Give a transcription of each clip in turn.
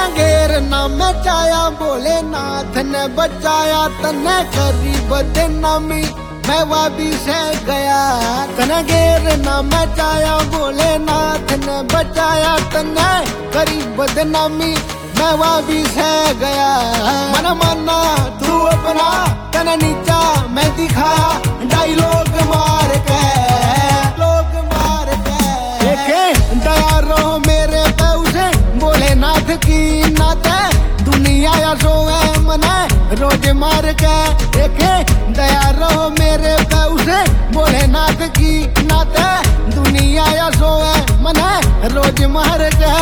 तने घेर ना मचाया, भोलेनाथ ने बचाया, तने करी बदनामी मैं वापी से गया। तने घेर ना मचाया, भोलेनाथ ने बचाया, तने करी बदनामी मैं वापी से गया। मन माना तू अपना, तने नीचा मैं दिखाया, डायलॉग मार के, लोग मार के। देखे दया रो मेरे पे उसे, भोलेनाथ की नाते दुनिया या सोए मने रोज मार के। देखे दया रो मेरे पे उसे, भोलेनाथ की नाते दुनिया या सोए मने रोज मार के।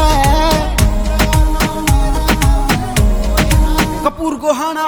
कपूर गोहाना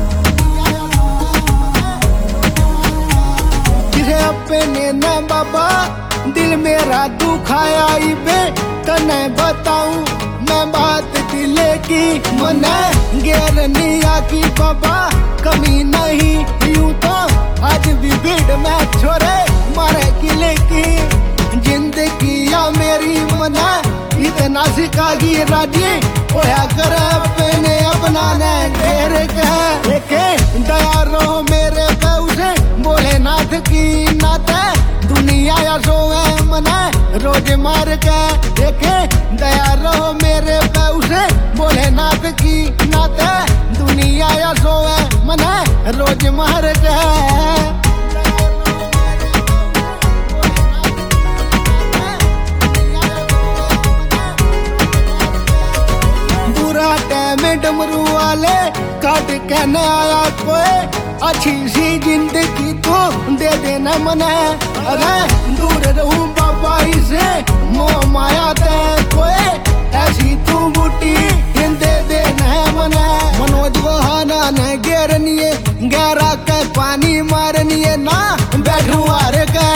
जिसे अपने न बाबा दिल मेरा दुखाया, बे तने बताऊं मैं बात दिल की, मने घेर निया की बाबा कमी नहीं। यूं तो आज भी भीड़ में छोरे मारे किले की, जिंदगी या मेरी मना इतना सिखागी राजी होया कर अपने अपना ने घेर के। देखे दया रो मेरे पे उसे, भोलेनाथ की नाते दुनिया या सोए मने रोज मार के। देखे दया रो मेरे पे उसे, भोलेनाथ की नाते दुनिया या सोए मने रोज मार के। डमरू वाले काट के न आया कोई, अच्छी सी जिंदगी तो दे देना मने। अरे दूर रहूं बाबा से मोह माया दे कोई, ऐसी तू बूटी दे देना मने। मनोज गोहाना ने घेरनिए, गहरा के पानी मारनिए ना बैठू हार के।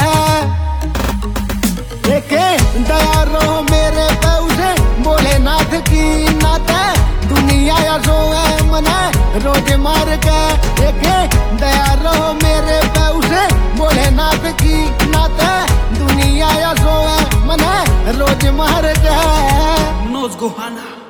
देखे दया रो मेरे पे उसे, भोलेनाथ की नाते दुनिया या सोए मने रोज मार के। देखे दया रो मेरे पे उसे, भोलेनाथ की नाते दुनिया या सोए मने रोज मार के। मनोज गोहाना।